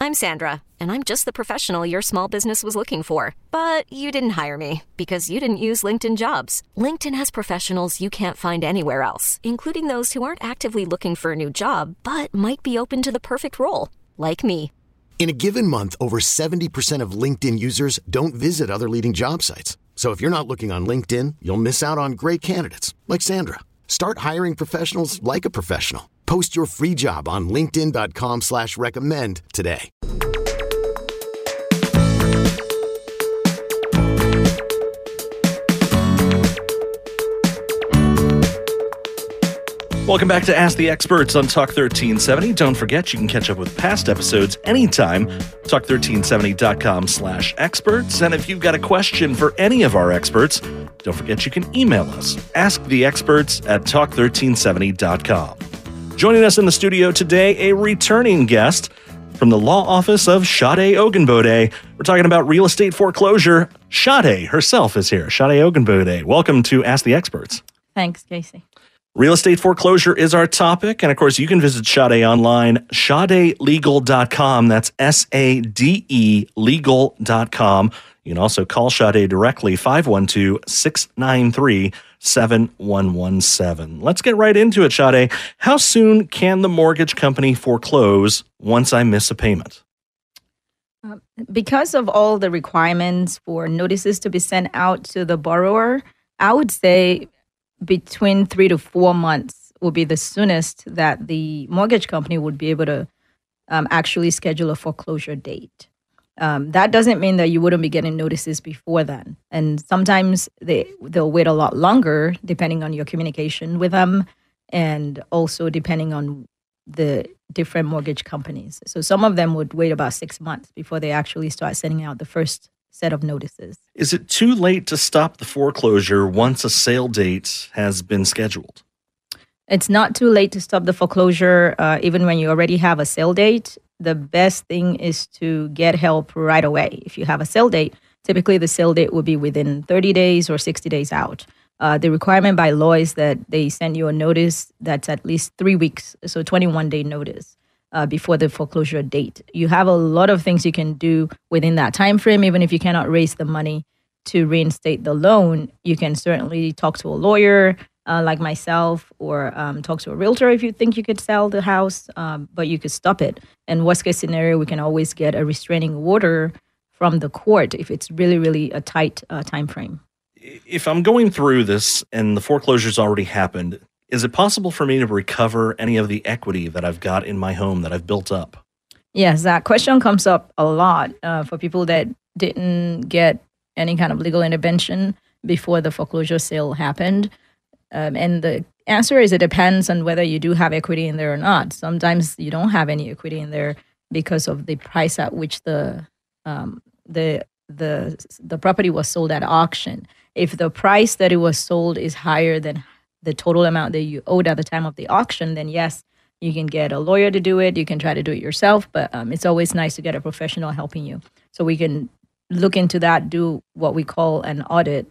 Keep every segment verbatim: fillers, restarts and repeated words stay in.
I'm Sandra, and I'm just the professional your small business was looking for. But you didn't hire me because you didn't use LinkedIn Jobs. LinkedIn has professionals you can't find anywhere else, including those who aren't actively looking for a new job, but might be open to the perfect role, like me. In a given month, over seventy percent of LinkedIn users don't visit other leading job sites. So if you're not looking on LinkedIn, you'll miss out on great candidates like Sandra. Start hiring professionals like a professional. Post your free job on linkedin.com slash recommend today. Welcome back to Ask the Experts on Talk thirteen seventy. Don't forget, you can catch up with past episodes anytime. talk thirteen seventy.com slash experts. And if you've got a question for any of our experts, don't forget you can email us. Ask the Experts at talk thirteen seventy dot com. Joining us in the studio today, a returning guest from the law office of Sade Ogunbode. We're talking about real estate foreclosure. Sade herself is here. Sade Ogunbode, welcome to Ask the Experts. Thanks, Casey. Real estate foreclosure is our topic. And of course, you can visit Sade online, sade legal dot com. That's S A D E legal dot com. You can also call Sade directly, five one two, six nine three, seven one one seven. Let's get right into it, Sade. How soon can the mortgage company foreclose once I miss a payment? Uh, because of all the requirements for notices to be sent out to the borrower, I would say between three to four months will be the soonest that the mortgage company would be able to um, actually schedule a foreclosure date. Um, that doesn't mean that you wouldn't be getting notices before then. And sometimes they, they'll wait a lot longer depending on your communication with them and also depending on the different mortgage companies. So some of them would wait about six months before they actually start sending out the first set of notices. Is it too late to stop the foreclosure once a sale date has been scheduled? It's not too late to stop the foreclosure, uh, even when you already have a sale date. The best thing is to get help right away. If you have a sale date, typically the sale date will be within thirty days or sixty days out. Uh, the requirement by law is that they send you a notice that's at least three weeks, so twenty-one day notice uh, before the foreclosure date. You have a lot of things you can do within that time frame. Even if you cannot raise the money to reinstate the loan, you can certainly talk to a lawyer, Uh, like myself, or um, talk to a realtor if you think you could sell the house, um, but you could stop it. And worst case scenario, we can always get a restraining order from the court if it's really, really a tight uh, time frame. If I'm going through this and the foreclosure's already happened, is it possible for me to recover any of the equity that I've got in my home that I've built up? Yes, that question comes up a lot uh, for people that didn't get any kind of legal intervention before the foreclosure sale happened. Um, and the answer is it depends on whether you do have equity in there or not. Sometimes you don't have any equity in there because of the price at which the um, the the the property was sold at auction. If the price that it was sold is higher than the total amount that you owed at the time of the auction, then yes, you can get a lawyer to do it. You can try to do it yourself, but um, it's always nice to get a professional helping you. So we can look into that, do what we call an audit,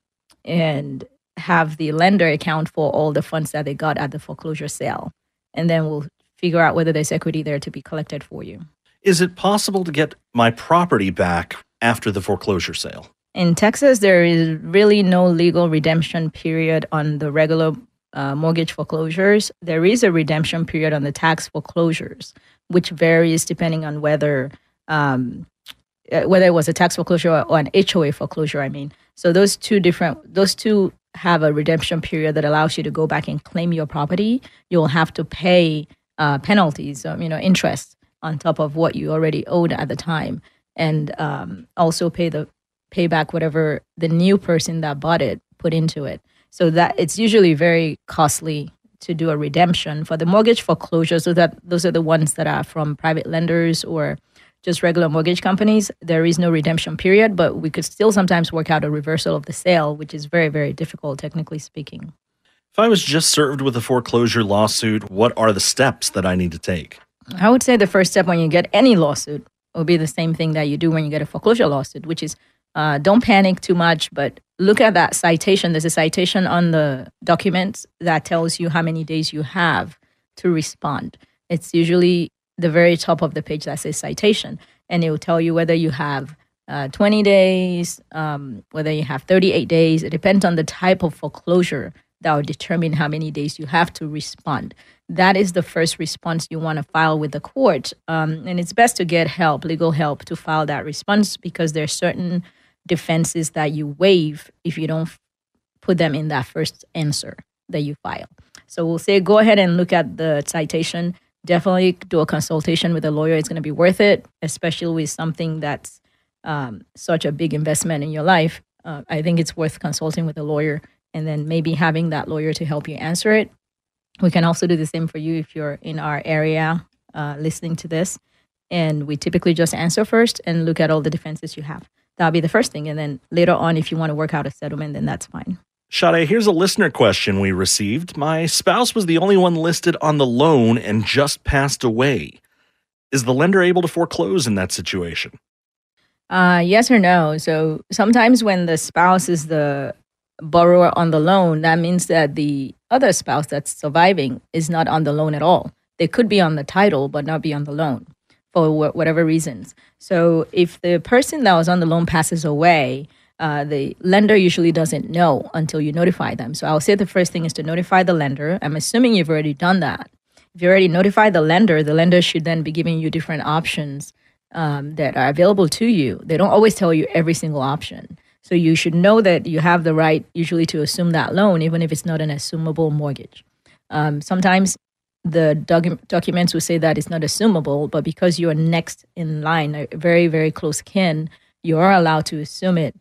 and have the lender account for all the funds that they got at the foreclosure sale. And then we'll figure out whether there's equity there to be collected for you. Is it possible to get my property back after the foreclosure sale? In Texas, there is really no legal redemption period on the regular uh, mortgage foreclosures. There is a redemption period on the tax foreclosures, which varies depending on whether um, whether it was a tax foreclosure or, or an H O A foreclosure, I mean. So those two different, those two have a redemption period that allows you to go back and claim your property. You'll have to pay uh, penalties, um, you know, interest on top of what you already owed at the time, and um, also pay the pay back whatever the new person that bought it put into it. So that it's usually very costly to do a redemption for the mortgage foreclosure. So that those are the ones that are from private lenders or just regular mortgage companies. There is no redemption period, but we could still sometimes work out a reversal of the sale, which is very, very difficult, technically speaking. If I was just served with a foreclosure lawsuit, what are the steps that I need to take? I would say the first step when you get any lawsuit will be the same thing that you do when you get a foreclosure lawsuit, which is uh, don't panic too much, but look at that citation. There's a citation on the document that tells you how many days you have to respond. It's usually the very top of the page that says citation, and it will tell you whether you have uh, twenty days, um, whether you have thirty-eight days. It depends on the type of foreclosure that will determine how many days you have to respond. That is the first response you want to file with the court. Um, and it's best to get help, legal help, to file that response, because there are certain defenses that you waive if you don't put them in that first answer that you file. So we'll say, go ahead and look at the citation. Definitely do a consultation with a lawyer. It's going to be worth it, especially with something that's um, such a big investment in your life. Uh, I think it's worth consulting with a lawyer and then maybe having that lawyer to help you answer it. We can also do the same for you if you're in our area uh, listening to this. And we typically just answer first and look at all the defenses you have. That'll be the first thing. And then later on, if you want to work out a settlement, then that's fine. Sade, here's a listener question we received. My spouse was the only one listed on the loan and just passed away. Is the lender able to foreclose in that situation? Uh, yes or no. So sometimes when the spouse is the borrower on the loan, that means that the other spouse that's surviving is not on the loan at all. They could be on the title, but not be on the loan for wh- whatever reasons. So if the person that was on the loan passes away, uh, the lender usually doesn't know until you notify them. So I'll say the first thing is to notify the lender. I'm assuming you've already done that. If you already notified the lender, the lender should then be giving you different options um, that are available to you. They don't always tell you every single option. So you should know that you have the right usually to assume that loan, even if it's not an assumable mortgage. Um, sometimes the docu- documents will say that it's not assumable, but because you're next in line, a very, very close kin, you are allowed to assume it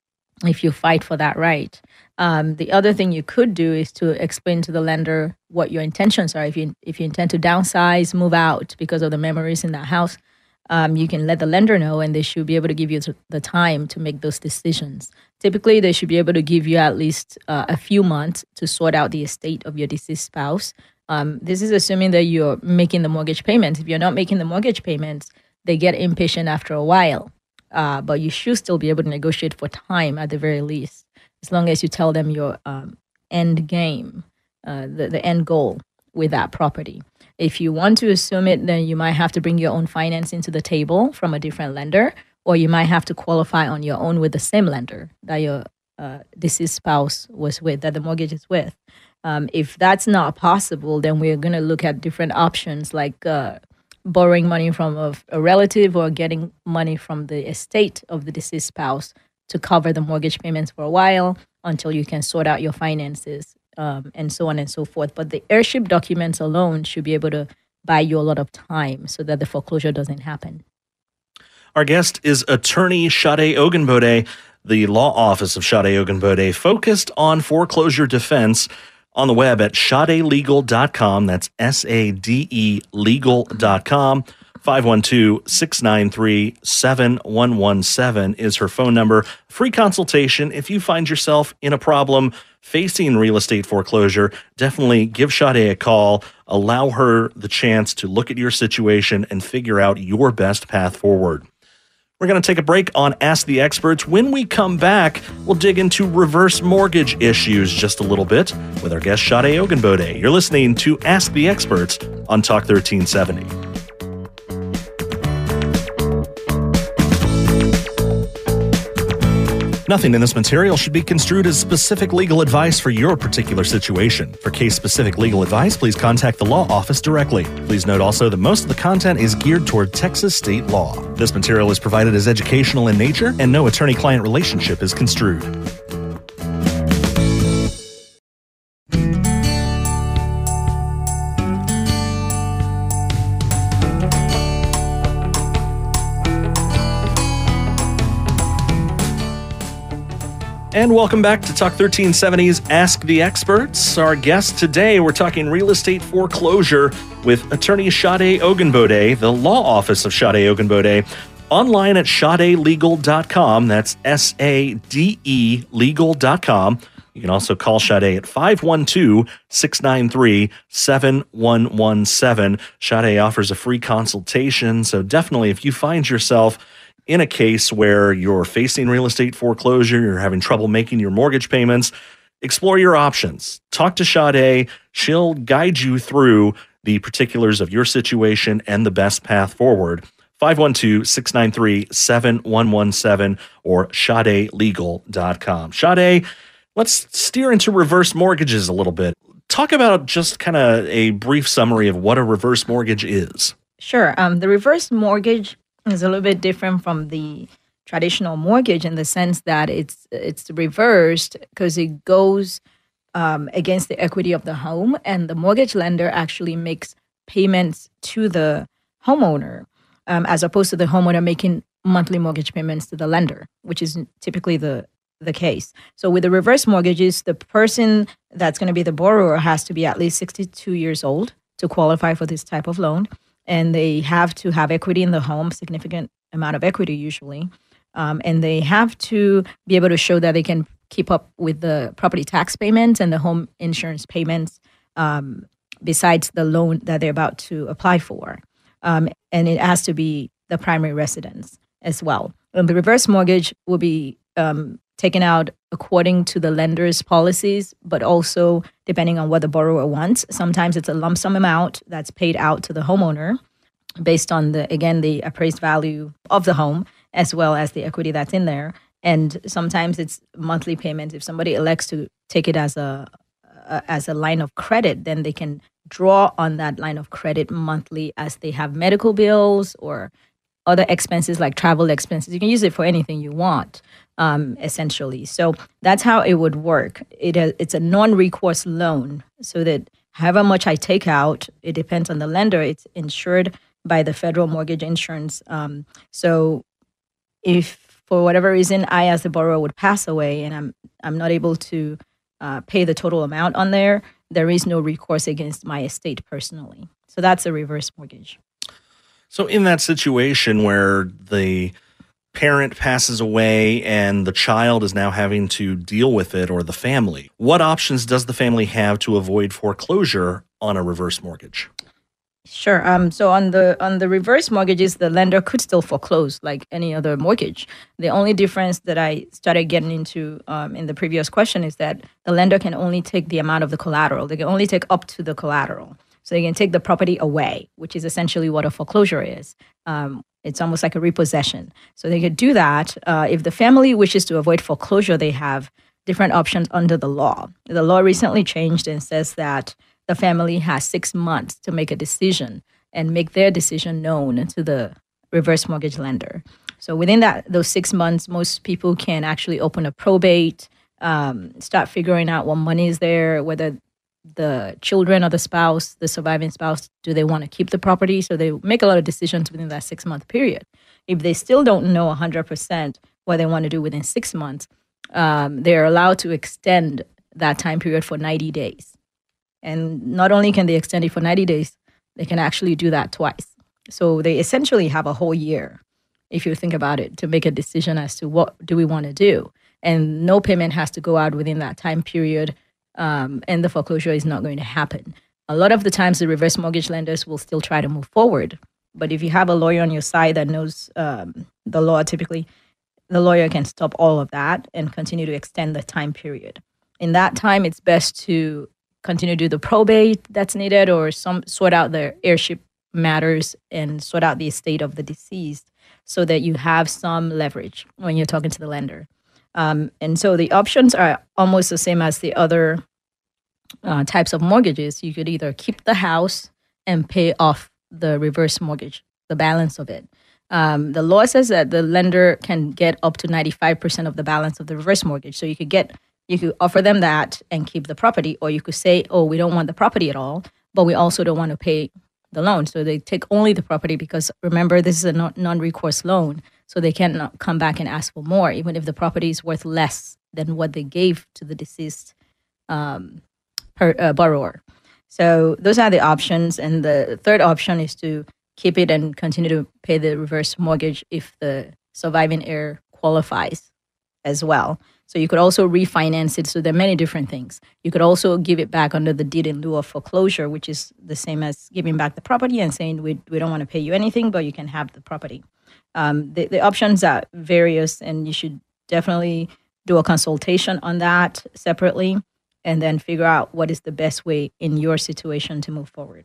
if you fight for that right. Um, the other thing you could do is to explain to the lender what your intentions are. If you if you intend to downsize, move out because of the memories in that house, Um, you can let the lender know, and they should be able to give you the time to make those decisions. Typically, they should be able to give you at least uh, a few months to sort out the estate of your deceased spouse. Um, this is assuming that you're making the mortgage payments. If you're not making the mortgage payments, they get impatient after a while. Uh, but you should still be able to negotiate for time at the very least, as long as you tell them your um, end game, uh, the, the end goal with that property. If you want to assume it, then you might have to bring your own financing to the table from a different lender, or you might have to qualify on your own with the same lender that your uh, deceased spouse was with, that the mortgage is with. Um, if that's not possible, then we're going to look at different options like uh, borrowing money from a, a relative or getting money from the estate of the deceased spouse to cover the mortgage payments for a while until you can sort out your finances. Um, and so on and so forth. But the heirship documents alone should be able to buy you a lot of time so that the foreclosure doesn't happen. Our guest is attorney Sade Ogunbode. The law office of Sade Ogunbode focused on foreclosure defense on the web at sade legal dot com. That's S A D E legal dot com. five one two, six nine three, seven one one seven is her phone number. Free consultation. If you find yourself in a problem facing real estate foreclosure, definitely give Sade a call. Allow her the chance to look at your situation and figure out your best path forward. We're going to take a break on Ask the Experts. When we come back, we'll dig into reverse mortgage issues just a little bit with our guest Sade Ogunbode. You're listening to Ask the Experts on Talk thirteen seventy. Nothing in this material should be construed as specific legal advice for your particular situation. For case-specific legal advice, please contact the law office directly. Please note also that most of the content is geared toward Texas state law. This material is provided as educational in nature, and no attorney-client relationship is construed. And welcome back to Talk thirteen seventy's Ask the Experts. Our guest today, we're talking real estate foreclosure with attorney Sade Ogunbode, the law office of Sade Ogunbode, online at sade legal dot com. That's S A D E legal dot com. You can also call Sade at five one two, six nine three, seven one one seven. Sade offers a free consultation, so definitely if you find yourself in a case where you're facing real estate foreclosure, you're having trouble making your mortgage payments, explore your options. Talk to Sade. She'll guide you through the particulars of your situation and the best path forward. five one two, six nine three, seven one one seven or Sade Legal dot com. Sade, let's steer into reverse mortgages a little bit. Talk about just kind of a brief summary of what a reverse mortgage is. Sure. Um, the reverse mortgage is a little bit different from the traditional mortgage in the sense that it's it's reversed because it goes um, against the equity of the home, and the mortgage lender actually makes payments to the homeowner, um, as opposed to the homeowner making monthly mortgage payments to the lender, which is typically the the case. So with the reverse mortgages, the person that's going to be the borrower has to be at least sixty-two years old to qualify for this type of loan, and they have to have equity in the home, significant amount of equity usually. Um, and they have to be able to show that they can keep up with the property tax payments and the home insurance payments um, besides the loan that they're about to apply for. Um, and it has to be the primary residence as well. And the reverse mortgage will be um, taken out according to the lender's policies, but also depending on what the borrower wants. Sometimes it's a lump sum amount that's paid out to the homeowner based on, the again, the appraised value of the home, as well as the equity that's in there. And sometimes it's monthly payments. If somebody elects to take it as a, a as a line of credit, then they can draw on that line of credit monthly as they have medical bills or other expenses like travel expenses. You can use it for anything you want, um, essentially. So that's how it would work. It uh, it's a non-recourse loan, so that however much I take out, it depends on the lender. It's insured by the federal mortgage insurance. Um, so if for whatever reason I, as the borrower, would pass away and I'm I'm not able to uh, pay the total amount on there, there is no recourse against my estate personally. So that's a reverse mortgage. So in that situation where the parent passes away and the child is now having to deal with it, or the family, what options does the family have to avoid foreclosure on a reverse mortgage? Sure. Um, so on the on the reverse mortgages, the lender could still foreclose like any other mortgage. The only difference that I started getting into um, in the previous question is that the lender can only take the amount of the collateral. They can only take up to the collateral. So they can take the property away, which is essentially what a foreclosure is. Um, it's almost like a repossession. So they could do that. Uh, if the family wishes to avoid foreclosure, they have different options under the law. The law recently changed and says that the family has six months to make a decision and make their decision known to the reverse mortgage lender. So within that, those six months, most people can actually open a probate, um, start figuring out what money is there, whether the children or the spouse, the surviving spouse, do they want to keep the property? So they make a lot of decisions within that six-month period. If they still don't know one hundred percent what they want to do within six months, um, they're allowed to extend that time period for ninety days. And not only can they extend it for ninety days, they can actually do that twice. So they essentially have a whole year, if you think about it, to make a decision as to what do we want to do. And no payment has to go out within that time period, um, and the foreclosure is not going to happen. A lot of the times, the reverse mortgage lenders will still try to move forward. But if you have a lawyer on your side that knows um, the law, typically, the lawyer can stop all of that and continue to extend the time period. In that time, it's best to continue to do the probate that's needed, or some sort out the heirship matters and sort out the estate of the deceased, so that you have some leverage when you're talking to the lender. Um, and so the options are almost the same as the other uh, types of mortgages. You could either keep the house and pay off the reverse mortgage, the balance of it. Um, the law says that the lender can get up to ninety-five percent of the balance of the reverse mortgage. So you could get You could offer them that and keep the property, or you could say, oh, we don't want the property at all, but we also don't want to pay the loan. So they take only the property because, remember, this is a non-recourse loan, so they cannot come back and ask for more, even if the property is worth less than what they gave to the deceased um, per, uh, borrower. So those are the options. And the third option is to keep it and continue to pay the reverse mortgage if the surviving heir qualifies as well. So you could also refinance it. So there are many different things. You could also give it back under the deed in lieu of foreclosure, which is the same as giving back the property and saying we we don't want to pay you anything, but you can have the property. Um, the, the options are various, and you should definitely do a consultation on that separately and then figure out what is the best way in your situation to move forward.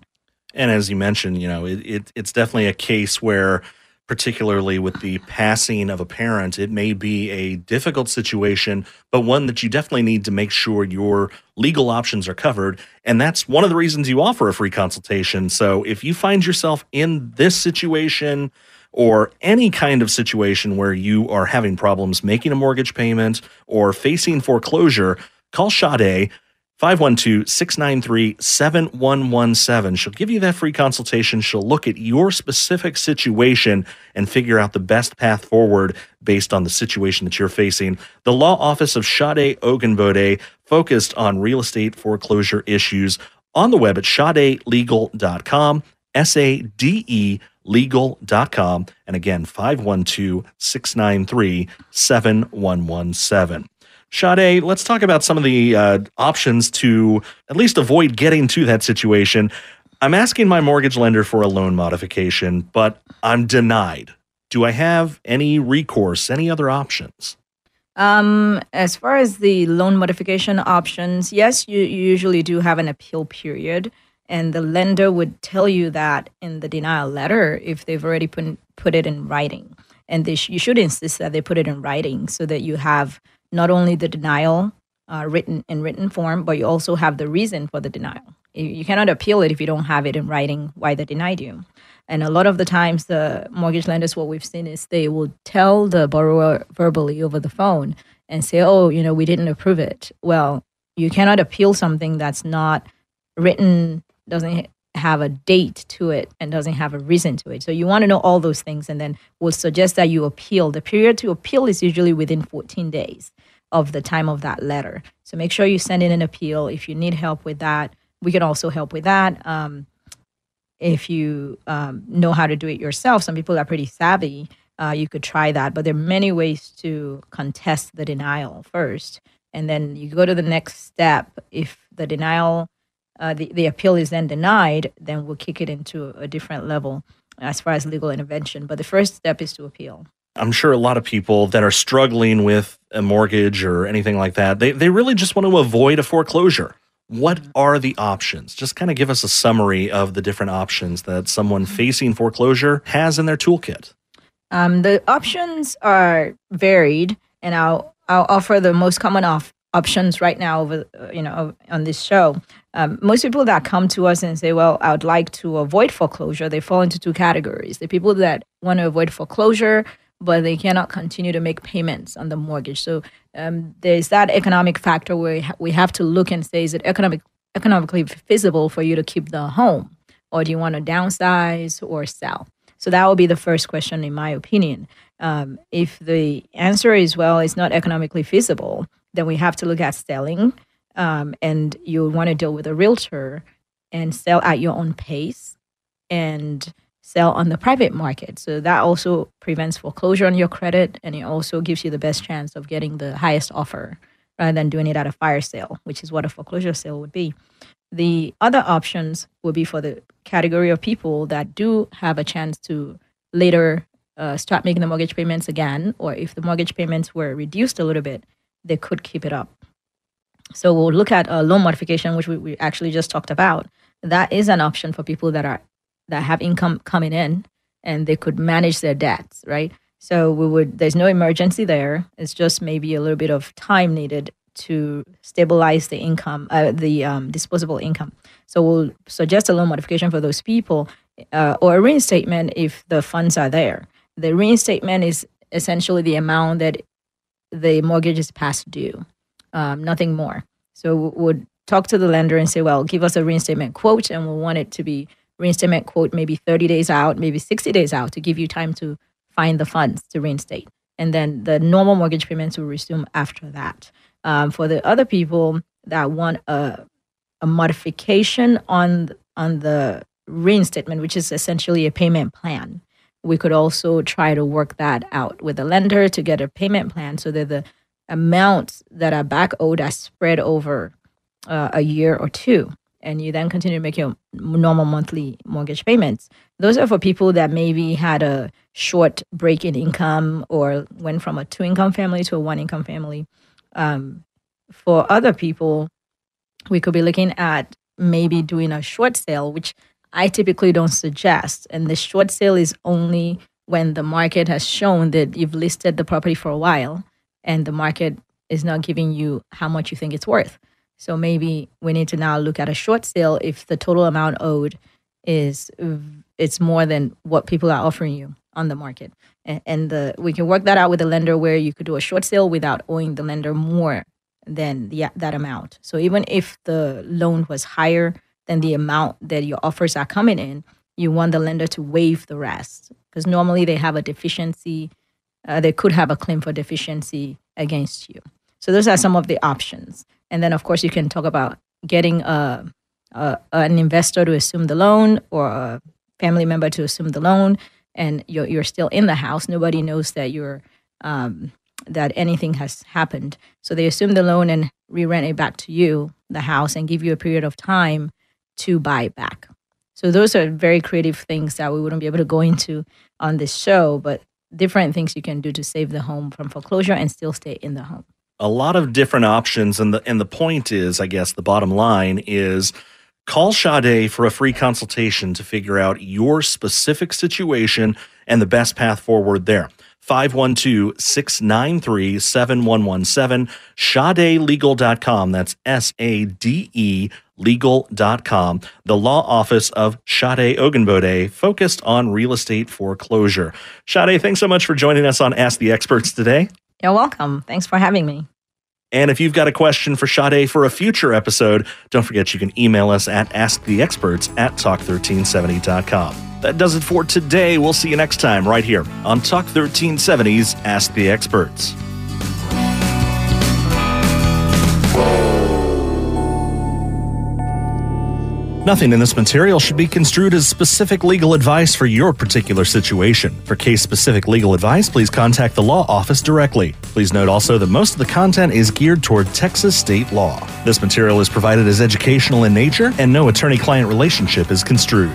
And as you mentioned, you know, it, it it's definitely a case where, particularly with the passing of a parent, it may be a difficult situation, but one that you definitely need to make sure your legal options are covered. And that's one of the reasons you offer a free consultation. So if you find yourself in this situation or any kind of situation where you are having problems making a mortgage payment or facing foreclosure, call Sade, five one two, six nine three, seven one one seven. She'll give you that free consultation. She'll look at your specific situation and figure out the best path forward based on the situation that you're facing. The law office of Sade Ogunbode focused on real estate foreclosure issues on the web at sade legal dot com, S A D E legal dot com. And again, five one two, six nine three, seven one one seven. Sade, let's talk about some of the uh, options to at least avoid getting to that situation. I'm asking my mortgage lender for a loan modification, but I'm denied. Do I have any recourse, any other options? Um, as far as the loan modification options, yes, you, you usually do have an appeal period, and the lender would tell you that in the denial letter if they've already put, put it in writing. And they sh- you should insist that they put it in writing so that you have not only the denial uh, written in written form, but you also have the reason for the denial. You, you cannot appeal it if you don't have it in writing why they denied you. And a lot of the times, the mortgage lenders, what we've seen is they will tell the borrower verbally over the phone and say, oh, you know, we didn't approve it. Well, you cannot appeal something that's not written, doesn't have a date to it, and doesn't have a reason to it. So you want to know all those things, and then we'll suggest that you appeal. The period to appeal is usually within fourteen days of the time of that letter. So make sure you send in an appeal. If you need help with that, we can also help with that. Um, if you um, know how to do it yourself, some people are pretty savvy. Uh, you could try that, but there are many ways to contest the denial first, and then you go to the next step. If the denial Uh, the, the appeal is then denied, then we'll kick it into a different level as far as legal intervention. But the first step is to appeal. I'm sure a lot of people that are struggling with a mortgage or anything like that, they, they really just want to avoid a foreclosure. What are the options? Just kind of give us a summary of the different options that someone facing foreclosure has in their toolkit. Um, the options are varied, and I'll I'll offer the most common off options right now over uh, you know on this show. Um, most people that come to us and say, well, I would like to avoid foreclosure, they fall into two categories. The people that want to avoid foreclosure, but they cannot continue to make payments on the mortgage. So um, there's that economic factor where we have to look and say, is it economic, economically feasible for you to keep the home? Or do you want to downsize or sell? So that will be the first question, in my opinion. Um, if the answer is, well, it's not economically feasible, then we have to look at selling. Um, and you want to deal with a realtor and sell at your own pace and sell on the private market. So that also prevents foreclosure on your credit, and it also gives you the best chance of getting the highest offer rather than doing it at a fire sale, which is what a foreclosure sale would be. The other options would be for the category of people that do have a chance to later uh, start making the mortgage payments again, or if the mortgage payments were reduced a little bit, they could keep it up. So we'll look at a loan modification, which we, we actually just talked about. That is an option for people that are that have income coming in and they could manage their debts, right? So we would. There's no emergency there. It's just maybe a little bit of time needed to stabilize the income, uh, the um, disposable income. So we'll suggest a loan modification for those people, uh, or a reinstatement if the funds are there. The reinstatement is essentially the amount that the mortgage is past due. Um, nothing more. So we would talk to the lender and say, well, give us a reinstatement quote, and we'll want it to be reinstatement quote maybe thirty days out, maybe sixty days out, to give you time to find the funds to reinstate. And then the normal mortgage payments will resume after that. Um, for the other people that want a, a modification on, on the reinstatement, which is essentially a payment plan, we could also try to work that out with the lender to get a payment plan so that the amounts that are back owed are spread over uh, a year or two, and you then continue to make your normal monthly mortgage payments. Those are for people that maybe had a short break in income or went from a two-income family to a one-income family. Um, for other people, we could be looking at maybe doing a short sale, which I typically don't suggest. And the short sale is only when the market has shown that you've listed the property for a while and the market is not giving you how much you think it's worth. So maybe we need to now look at a short sale if the total amount owed is it's more than what people are offering you on the market. And, and the, we can work that out with the lender where you could do a short sale without owing the lender more than the, that amount. So even if the loan was higher than the amount that your offers are coming in, you want the lender to waive the rest because normally they have a deficiency. Uh, they could have a claim for deficiency against you. So those are some of the options. And then, of course, you can talk about getting a, a, an investor to assume the loan or a family member to assume the loan, and you're, you're still in the house. Nobody knows that you're um, that anything has happened. So they assume the loan and re-rent it back to you, the house, and give you a period of time to buy it back. So those are very creative things that we wouldn't be able to go into on this show, but different things you can do to save the home from foreclosure and still stay in the home. A lot of different options, and the and the point is, I guess, the bottom line is call Sade for a free consultation to figure out your specific situation and the best path forward there. five one two, six nine three, seven one one seven, Sade Legal dot com. That's S A D E legal dot com. The law office of Sade Ogunbode, focused on real estate foreclosure. Sade, thanks so much for joining us on Ask the Experts today. You're welcome. Thanks for having me. And if you've got a question for Sade for a future episode, don't forget you can email us at asktheexperts at talk thirteen seventy dot com. That does it for today. We'll see you next time right here on Talk thirteen seventy's Ask the Experts. Nothing in this material should be construed as specific legal advice for your particular situation. For case-specific legal advice, please contact the law office directly. Please note also that most of the content is geared toward Texas state law. This material is provided as educational in nature, and no attorney-client relationship is construed.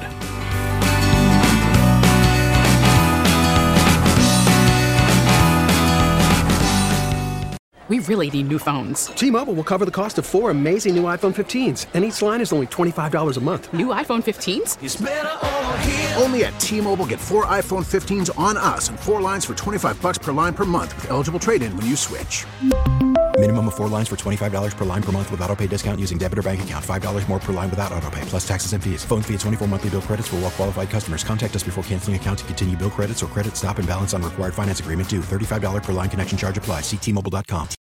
We really need new phones. T-Mobile will cover the cost of four amazing new iPhone fifteens, and each line is only twenty-five dollars a month. New iPhone fifteens? It's better over here. Only at T-Mobile, get four iPhone fifteens on us and four lines for twenty-five dollars per line per month with eligible trade-in when you switch. Minimum of four lines for twenty-five dollars per line per month with autopay discount using debit or bank account. five dollars more per line without autopay, plus taxes and fees. Phone fee at twenty-four monthly bill credits for well-qualified customers. Contact us before canceling account to continue bill credits or credit stop and balance on required finance agreement due. thirty-five dollars per line connection charge applies. See T Mobile dot com.